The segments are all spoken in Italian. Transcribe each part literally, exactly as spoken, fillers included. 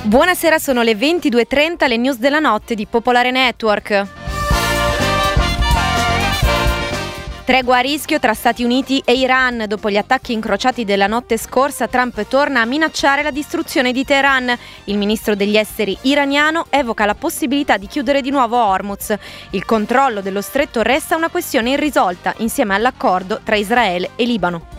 Buonasera, sono le ventidue e trenta, le news della notte di Popolare Network. Tregua a rischio tra Stati Uniti e Iran. Dopo gli attacchi incrociati della notte scorsa, Trump torna a minacciare la distruzione di Teheran. Il ministro degli esteri iraniano evoca la possibilità di chiudere di nuovo Hormuz. Il controllo dello stretto resta una questione irrisolta, insieme all'accordo tra Israele e Libano.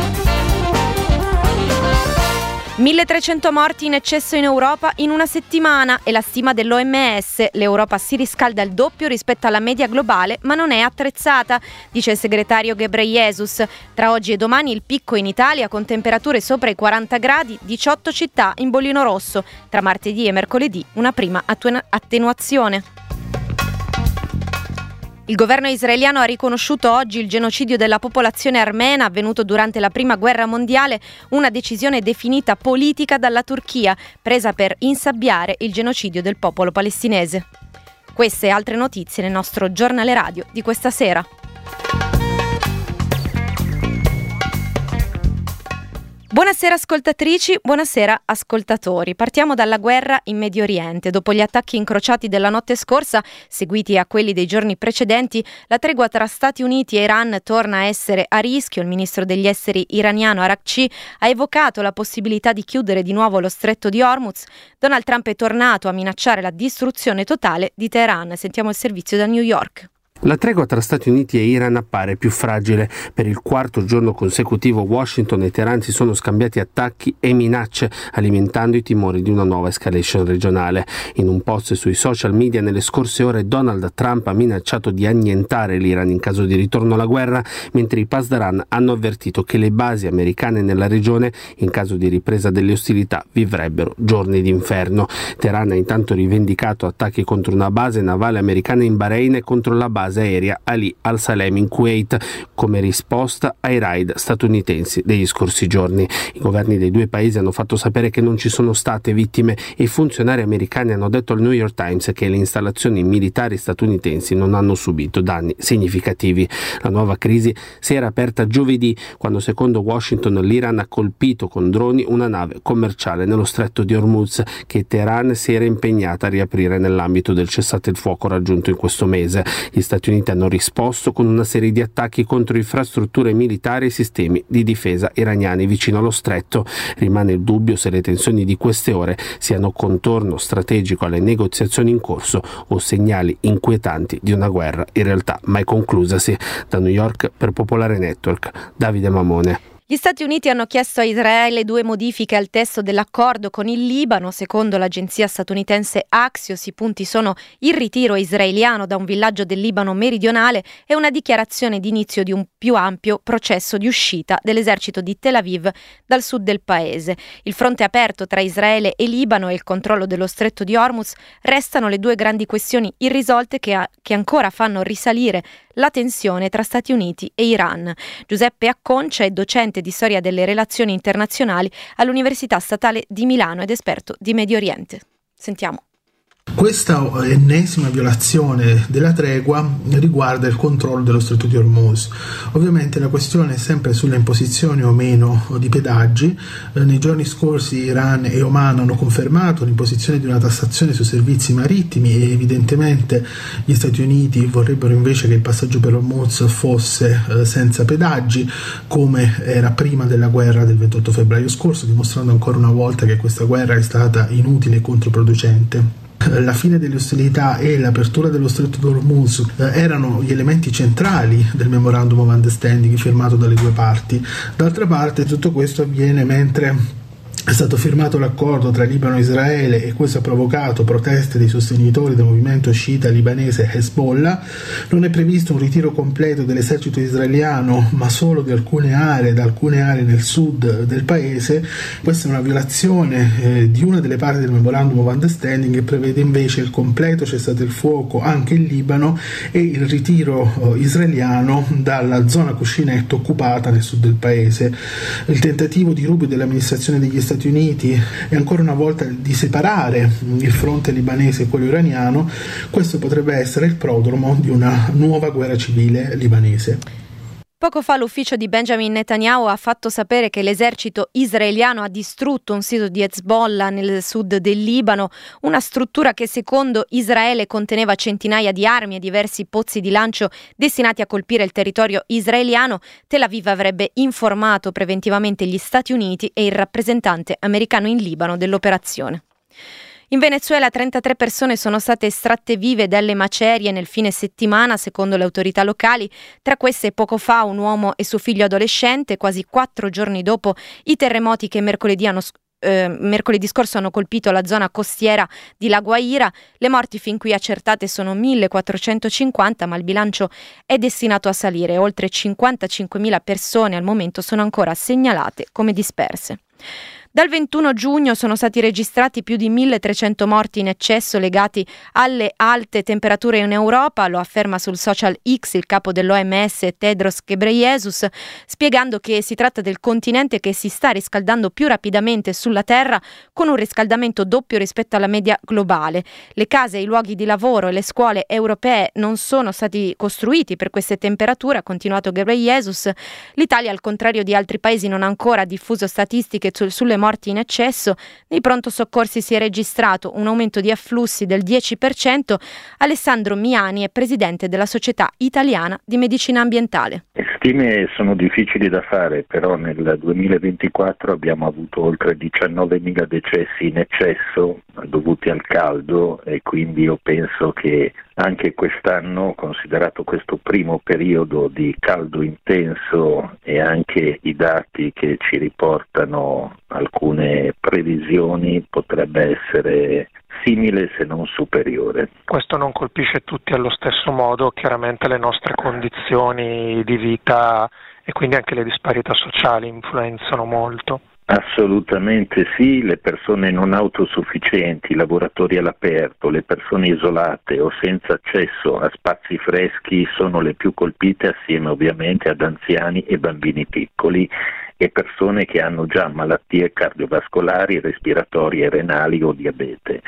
milletrecento morti in eccesso in Europa in una settimana è la stima dell'O M S. L'Europa si riscalda il doppio rispetto alla media globale, ma non è attrezzata, dice il segretario Ghebreyesus. Tra oggi e domani il picco in Italia con temperature sopra i quaranta gradi, diciotto città in bollino rosso. Tra martedì e mercoledì una prima attenu- attenuazione. Il governo israeliano ha riconosciuto oggi il genocidio della popolazione armena avvenuto durante la Prima Guerra Mondiale, una decisione definita politica dalla Turchia, presa per insabbiare il genocidio del popolo palestinese. Queste e altre notizie nel nostro giornale radio di questa sera. Buonasera ascoltatrici, buonasera ascoltatori. Partiamo dalla guerra in Medio Oriente. Dopo gli attacchi incrociati della notte scorsa, seguiti a quelli dei giorni precedenti, la tregua tra Stati Uniti e Iran torna a essere a rischio. Il ministro degli esteri iraniano Araghchi ha evocato la possibilità di chiudere di nuovo lo stretto di Hormuz. Donald Trump è tornato a minacciare la distruzione totale di Teheran. Sentiamo il servizio da New York. La tregua tra Stati Uniti e Iran appare più fragile. Per il quarto giorno consecutivo Washington e Teheran si sono scambiati attacchi e minacce, alimentando i timori di una nuova escalation regionale. In un post sui social media nelle scorse ore Donald Trump ha minacciato di annientare l'Iran in caso di ritorno alla guerra, mentre i Pasdaran hanno avvertito che le basi americane nella regione, in caso di ripresa delle ostilità, vivrebbero giorni d'inferno. Teheran ha intanto rivendicato attacchi contro una base navale americana in Bahrain e contro la base aerea Ali Al-Salem in Kuwait come risposta ai raid statunitensi degli scorsi giorni. I governi dei due paesi hanno fatto sapere che non ci sono state vittime e i funzionari americani hanno detto al New York Times che le installazioni militari statunitensi non hanno subito danni significativi. La nuova crisi si era aperta giovedì quando, secondo Washington, l'Iran ha colpito con droni una nave commerciale nello stretto di Hormuz che Teheran si era impegnata a riaprire nell'ambito del cessate il fuoco raggiunto in questo mese. Gli Stati Uniti hanno risposto con una serie di attacchi contro infrastrutture militari e sistemi di difesa iraniani vicino allo stretto. Rimane il dubbio se le tensioni di queste ore siano contorno strategico alle negoziazioni in corso o segnali inquietanti di una guerra in realtà mai conclusasi. Da New York per Popolare Network, Davide Mamone. Gli Stati Uniti hanno chiesto a Israele due modifiche al testo dell'accordo con il Libano. Secondo l'agenzia statunitense Axios, i punti sono il ritiro israeliano da un villaggio del Libano meridionale e una dichiarazione di inizio di un più ampio processo di uscita dell'esercito di Tel Aviv dal sud del paese. Il fronte aperto tra Israele e Libano e il controllo dello stretto di Hormuz restano le due grandi questioni irrisolte che, a, che ancora fanno risalire la tensione tra Stati Uniti e Iran. Giuseppe Acconcia è docente di storia delle relazioni internazionali all'Università Statale di Milano ed esperto di Medio Oriente. Sentiamo. Questa ennesima violazione della tregua riguarda il controllo dello stretto di Hormuz. Ovviamente la questione è sempre sulle imposizioni o meno di pedaggi. Eh, nei giorni scorsi Iran e Oman hanno confermato l'imposizione di una tassazione sui servizi marittimi e evidentemente gli Stati Uniti vorrebbero invece che il passaggio per Hormuz fosse eh, senza pedaggi, come era prima della guerra del ventotto febbraio scorso, dimostrando ancora una volta che questa guerra è stata inutile e controproducente. La fine delle ostilità e l'apertura dello stretto di Hormuz eh, erano gli elementi centrali del Memorandum of Understanding firmato dalle due parti. D'altra parte tutto questo avviene mentre è stato firmato l'accordo tra Libano e Israele e questo ha provocato proteste dei sostenitori del movimento sciita libanese Hezbollah. Non è previsto un ritiro completo dell'esercito israeliano, ma solo di alcune aree, da alcune aree nel sud del paese. Questa è una violazione eh, di una delle parti del Memorandum of Understanding che prevede invece il completo cessate il fuoco anche in Libano e il ritiro eh, israeliano dalla zona cuscinetto occupata nel sud del paese. Il tentativo di Rubio dell'amministrazione degli Stati Uniti è ancora una volta di separare il fronte libanese e quello iraniano. Questo potrebbe essere il prodromo di una nuova guerra civile libanese. Poco fa l'ufficio di Benjamin Netanyahu ha fatto sapere che l'esercito israeliano ha distrutto un sito di Hezbollah nel sud del Libano, una struttura che secondo Israele conteneva centinaia di armi e diversi pozzi di lancio destinati a colpire il territorio israeliano. Tel Aviv avrebbe informato preventivamente gli Stati Uniti e il rappresentante americano in Libano dell'operazione. In Venezuela trentatré persone sono state estratte vive dalle macerie nel fine settimana, secondo le autorità locali. Tra queste poco fa un uomo e suo figlio adolescente, quasi quattro giorni dopo i terremoti che mercoledì hanno eh, mercoledì scorso hanno colpito la zona costiera di La Guaira. Le morti fin qui accertate sono millequattrocentocinquanta, ma il bilancio è destinato a salire. Oltre cinquantacinquemila persone al momento sono ancora segnalate come disperse. Dal ventuno giugno sono stati registrati più di milletrecento morti in eccesso legati alle alte temperature in Europa, lo afferma sul social X il capo dell'O M S Tedros Ghebreyesus, spiegando che si tratta del continente che si sta riscaldando più rapidamente sulla Terra, con un riscaldamento doppio rispetto alla media globale. Le case, i luoghi di lavoro e le scuole europee non sono stati costruiti per queste temperature, ha continuato Ghebreyesus. L'Italia, al contrario di altri paesi, non ha ancora diffuso statistiche su- sulle morti in eccesso. Nei pronto soccorsi si è registrato un aumento di afflussi del dieci per cento. Alessandro Miani è presidente della Società Italiana di Medicina Ambientale. Le stime sono difficili da fare, però nel duemilaventiquattro abbiamo avuto oltre diciannovemila decessi in eccesso dovuti al caldo, e quindi io penso che anche quest'anno, considerato questo primo periodo di caldo intenso e anche i dati che ci riportano alcune previsioni, potrebbe essere simile se non superiore. Questo non colpisce tutti allo stesso modo, chiaramente le nostre condizioni di vita e quindi anche le disparità sociali influenzano molto. Assolutamente sì, le persone non autosufficienti, i lavoratori all'aperto, le persone isolate o senza accesso a spazi freschi sono le più colpite, assieme ovviamente ad anziani e bambini piccoli e persone che hanno già malattie cardiovascolari, respiratorie, renali o diabete.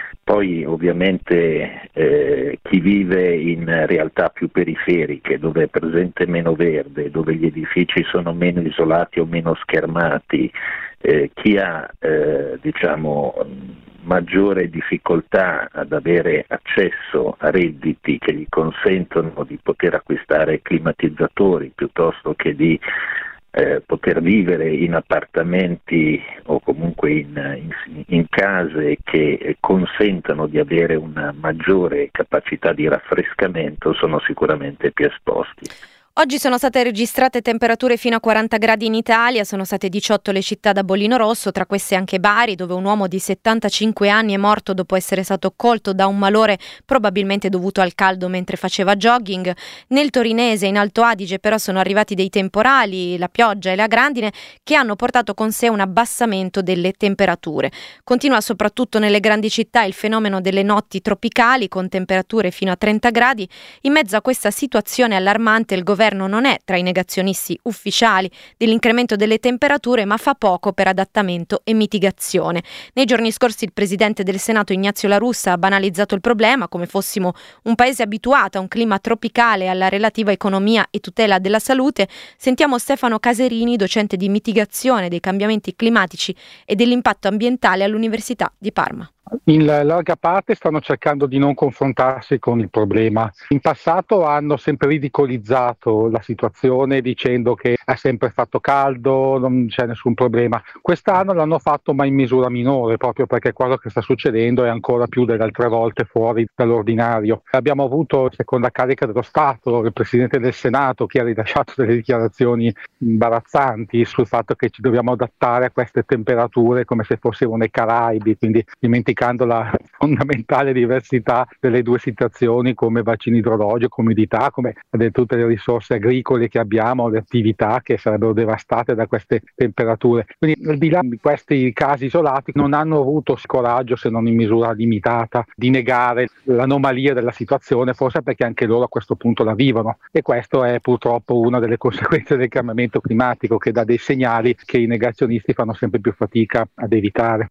Poi ovviamente eh, chi vive in realtà più periferiche, dove è presente meno verde, dove gli edifici sono meno isolati o meno schermati, eh, chi ha eh, diciamo maggiore difficoltà ad avere accesso a redditi che gli consentono di poter acquistare climatizzatori piuttosto che di Eh, poter vivere in appartamenti o comunque in, in, in case che consentano di avere una maggiore capacità di raffrescamento, sono sicuramente più esposti. Oggi sono state registrate temperature fino a quaranta gradi in Italia, sono state diciotto le città da bollino rosso, tra queste anche Bari, dove un uomo di settantacinque anni è morto dopo essere stato colto da un malore probabilmente dovuto al caldo mentre faceva jogging. Nel Torinese e in Alto Adige però sono arrivati dei temporali, la pioggia e la grandine, che hanno portato con sé un abbassamento delle temperature. Continua soprattutto nelle grandi città il fenomeno delle notti tropicali, con temperature fino a trenta gradi. In mezzo a questa situazione allarmante il governo non è tra i negazionisti ufficiali dell'incremento delle temperature, ma fa poco per adattamento e mitigazione. Nei giorni scorsi il presidente del Senato Ignazio La Russa ha banalizzato il problema come fossimo un paese abituato a un clima tropicale e alla relativa economia e tutela della salute. Sentiamo Stefano Caserini, docente di mitigazione dei cambiamenti climatici e dell'impatto ambientale all'Università di Parma. In larga parte stanno cercando di non confrontarsi con il problema. In passato hanno sempre ridicolizzato la situazione dicendo che è sempre fatto caldo, non c'è nessun problema. Quest'anno l'hanno fatto ma in misura minore, proprio perché quello che sta succedendo è ancora più delle altre volte fuori dall'ordinario. Abbiamo avuto, seconda carica dello Stato, il Presidente del Senato, che ha rilasciato delle dichiarazioni imbarazzanti sul fatto che ci dobbiamo adattare a queste temperature come se fossimo nei Caraibi, quindi dimenticando la fondamentale diversità delle due situazioni come bacino idrologico, come umidità, come tutte le risorse agricole che abbiamo, le attività che sarebbero devastate da queste temperature. Quindi al di là di questi casi isolati non hanno avuto coraggio, se non in misura limitata, di negare l'anomalia della situazione, forse perché anche loro a questo punto la vivono, e questo è purtroppo una delle conseguenze del cambiamento climatico, che dà dei segnali che i negazionisti fanno sempre più fatica ad evitare.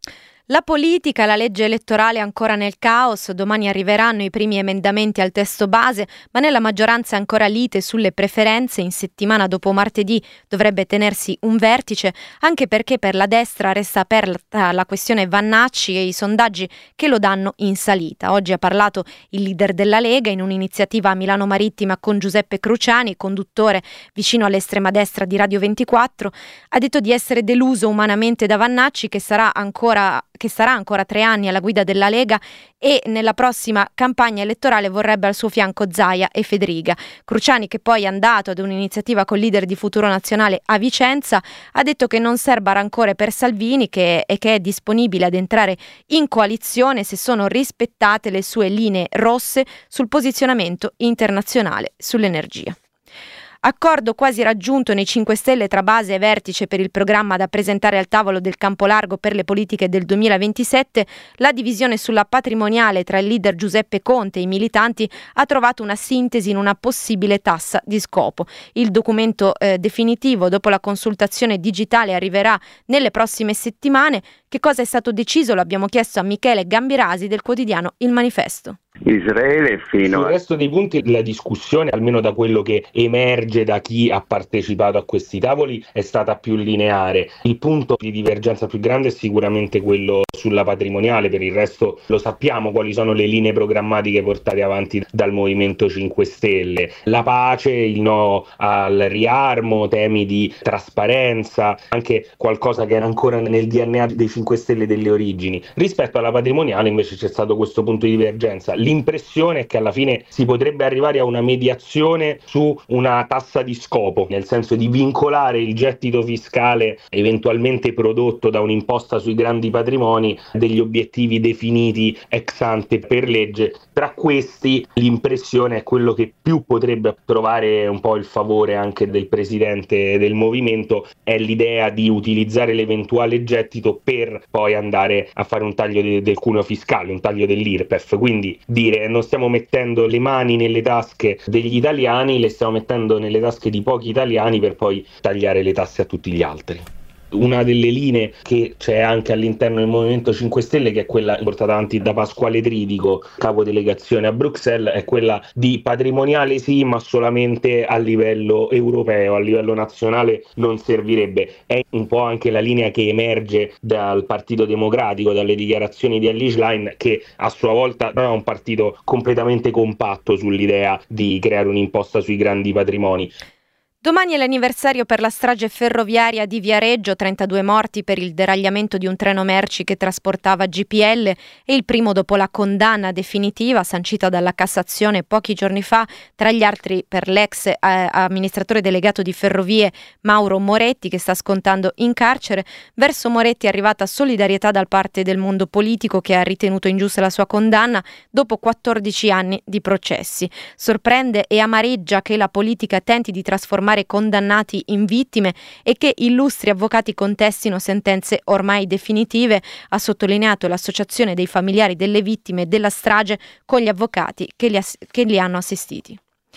La politica, la legge elettorale ancora nel caos, domani arriveranno i primi emendamenti al testo base, ma nella maggioranza ancora lite sulle preferenze. In settimana dopo martedì dovrebbe tenersi un vertice, anche perché per la destra resta aperta la questione Vannacci e i sondaggi che lo danno in salita. Oggi ha parlato il leader della Lega in un'iniziativa a Milano Marittima con Giuseppe Cruciani, conduttore vicino all'estrema destra di Radio ventiquattro. Ha detto di essere deluso umanamente da Vannacci, che sarà ancora che sarà ancora tre anni alla guida della Lega e nella prossima campagna elettorale vorrebbe al suo fianco Zaia e Federica. Cruciani, che poi è andato ad un'iniziativa col leader di Futuro Nazionale a Vicenza, ha detto che non serba rancore per Salvini che, e che è disponibile ad entrare in coalizione se sono rispettate le sue linee rosse sul posizionamento internazionale sull'energia. Accordo quasi raggiunto nei cinque Stelle tra base e vertice per il programma da presentare al tavolo del campo largo per le politiche del duemilaventisette. La divisione sulla patrimoniale tra il leader Giuseppe Conte e i militanti ha trovato una sintesi in una possibile tassa di scopo. Il documento eh, definitivo dopo la consultazione digitale arriverà nelle prossime settimane. Che cosa è stato deciso? Lo abbiamo chiesto a Michele Gambirasi del quotidiano Il Manifesto. Israele fino sul resto dei punti la discussione, almeno da quello che emerge da chi ha partecipato a questi tavoli, è stata più lineare. Il punto di divergenza più grande è sicuramente quello sulla patrimoniale. Per il resto lo sappiamo quali sono le linee programmatiche portate avanti dal Movimento cinque Stelle: la pace, il no al riarmo, temi di trasparenza, anche qualcosa che era ancora nel D N A dei cinque Stelle delle origini. Rispetto alla patrimoniale invece c'è stato questo punto di divergenza. L'impressione è che alla fine si potrebbe arrivare a una mediazione su una tassa di scopo, nel senso di vincolare il gettito fiscale eventualmente prodotto da un'imposta sui grandi patrimoni degli obiettivi definiti ex ante per legge. Tra questi l'impressione è quello che più potrebbe trovare un po' il favore anche del presidente del movimento, è l'idea di utilizzare l'eventuale gettito per poi andare a fare un taglio de- del cuneo fiscale, un taglio dell'I R P E F, quindi dire non stiamo mettendo le mani nelle tasche degli italiani, le stiamo mettendo nelle tasche di pochi italiani per poi tagliare le tasse a tutti gli altri. Una delle linee che c'è anche all'interno del Movimento cinque Stelle, che è quella portata avanti da Pasquale Tridico, capo delegazione a Bruxelles, è quella di patrimoniale sì, ma solamente a livello europeo, a livello nazionale non servirebbe. È un po' anche la linea che emerge dal Partito Democratico, dalle dichiarazioni di Elly Schlein, che a sua volta non è un partito completamente compatto sull'idea di creare un'imposta sui grandi patrimoni. Domani è l'anniversario per la strage ferroviaria di Viareggio, trentadue morti per il deragliamento di un treno merci che trasportava G P L e il primo dopo la condanna definitiva sancita dalla Cassazione pochi giorni fa, tra gli altri per l'ex eh, amministratore delegato di Ferrovie Mauro Moretti, che sta scontando in carcere. Verso Moretti è arrivata solidarietà da parte del mondo politico, che ha ritenuto ingiusta la sua condanna dopo quattordici anni di processi. Sorprende e amareggia che la politica tenti di trasformare condannati in vittime e che illustri avvocati contestino sentenze ormai definitive, ha sottolineato l'associazione dei familiari delle vittime della strage con gli avvocati che li, ass- che li hanno assistiti.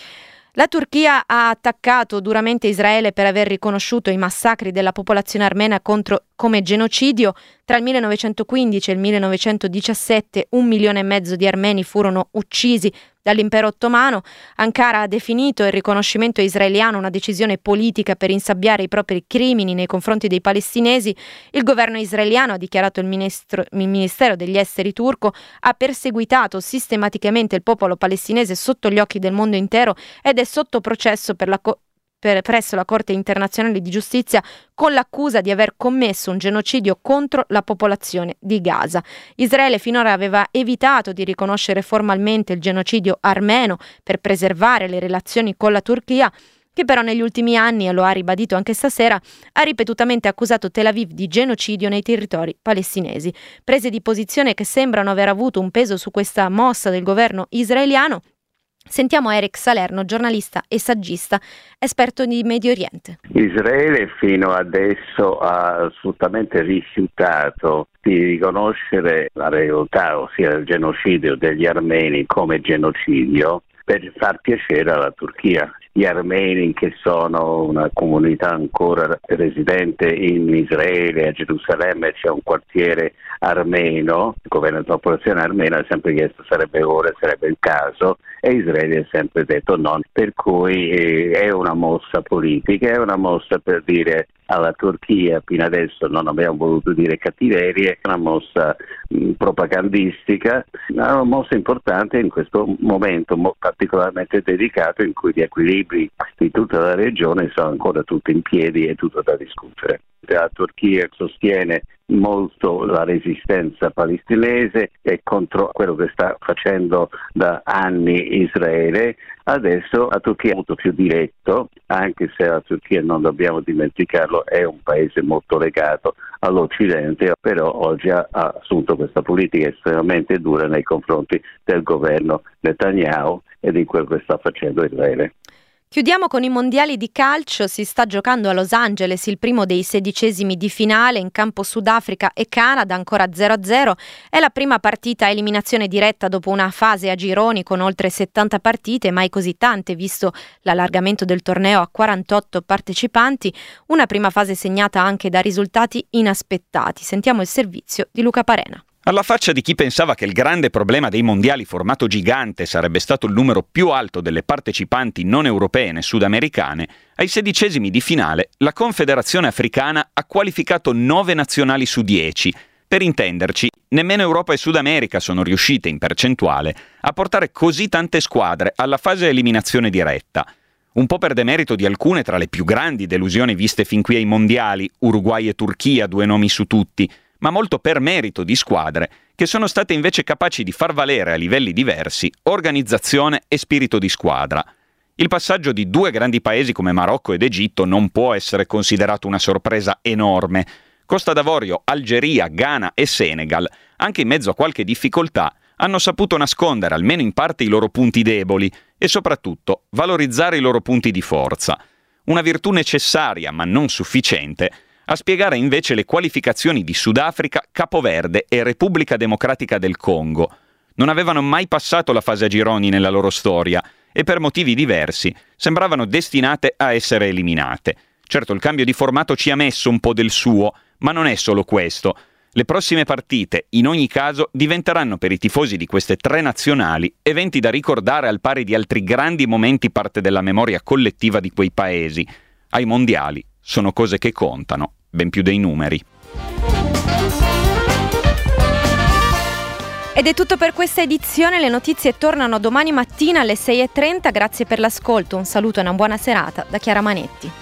La Turchia ha attaccato duramente Israele per aver riconosciuto i massacri della popolazione armena contro, come genocidio. Tra il millenovecentoquindici e il millenovecentodiciassette un milione e mezzo di armeni furono uccisi dall'impero ottomano. Ankara ha definito il riconoscimento israeliano una decisione politica per insabbiare i propri crimini nei confronti dei palestinesi. Il governo israeliano, ha dichiarato il, ministro, il Ministero degli Esteri turco, ha perseguitato sistematicamente il popolo palestinese sotto gli occhi del mondo intero ed è sotto processo per la co- Per, presso la Corte internazionale di giustizia con l'accusa di aver commesso un genocidio contro la popolazione di Gaza. Israele finora aveva evitato di riconoscere formalmente il genocidio armeno per preservare le relazioni con la Turchia, che però negli ultimi anni, e lo ha ribadito anche stasera, ha ripetutamente accusato Tel Aviv di genocidio nei territori palestinesi. Prese di posizione che sembrano aver avuto un peso su questa mossa del governo israeliano. Sentiamo Eric Salerno, giornalista e saggista, esperto di Medio Oriente. Israele fino adesso ha assolutamente rifiutato di riconoscere la realtà, ossia il genocidio degli armeni, come genocidio per far piacere alla Turchia. gli armeni, che sono una comunità ancora residente in Israele. A Gerusalemme c'è un quartiere armeno, il governo della popolazione armena ha sempre chiesto sarebbe ora, sarebbe il caso, e Israele ha sempre detto no, per cui eh, è una mossa politica, è una mossa per dire alla Turchia, fino adesso non abbiamo voluto dire cattiverie, è una mossa mh, propagandistica, una mossa importante in questo momento mo- particolarmente dedicato, in cui gli equilibri di tutta la regione sono ancora tutti in piedi e tutto da discutere. La Turchia sostiene molto la resistenza palestinese e contro quello che sta facendo da anni Israele. Adesso la Turchia è molto più diretto, anche se la Turchia, non dobbiamo dimenticarlo, è un paese molto legato all'Occidente, però oggi ha assunto questa politica estremamente dura nei confronti del governo Netanyahu e di quello che sta facendo Israele. Chiudiamo con i mondiali di calcio. Si sta giocando a Los Angeles il primo dei sedicesimi di finale, in campo Sudafrica e Canada, ancora zero a zero. È la prima partita a eliminazione diretta dopo una fase a gironi con oltre settanta partite, mai così tante visto l'allargamento del torneo a quarantotto partecipanti, una prima fase segnata anche da risultati inaspettati. Sentiamo il servizio di Luca Parena. Alla faccia di chi pensava che il grande problema dei mondiali formato gigante sarebbe stato il numero più alto delle partecipanti non europee né sudamericane, ai sedicesimi di finale la Confederazione Africana ha qualificato nove nazionali su dieci. Per intenderci, nemmeno Europa e Sud America sono riuscite in percentuale a portare così tante squadre alla fase eliminazione diretta. Un po' per demerito di alcune tra le più grandi delusioni viste fin qui ai mondiali, Uruguay e Turchia, due nomi su tutti, ma molto per merito di squadre che sono state invece capaci di far valere a livelli diversi organizzazione e spirito di squadra. Il passaggio di due grandi paesi come Marocco ed Egitto non può essere considerato una sorpresa enorme. Costa d'Avorio, Algeria, Ghana e Senegal, anche in mezzo a qualche difficoltà, hanno saputo nascondere almeno in parte i loro punti deboli e soprattutto valorizzare i loro punti di forza. Una virtù necessaria ma non sufficiente a spiegare invece le qualificazioni di Sudafrica, Capoverde e Repubblica Democratica del Congo. Non avevano mai passato la fase a gironi nella loro storia e per motivi diversi sembravano destinate a essere eliminate. Certo, il cambio di formato ci ha messo un po' del suo, ma non è solo questo. Le prossime partite, in ogni caso, diventeranno per i tifosi di queste tre nazionali eventi da ricordare al pari di altri grandi momenti parte della memoria collettiva di quei paesi. Ai mondiali sono cose che contano, ben più dei numeri. Ed è tutto per questa edizione, le notizie tornano domani mattina alle sei e trenta, grazie per l'ascolto, un saluto e una buona serata da Chiara Manetti.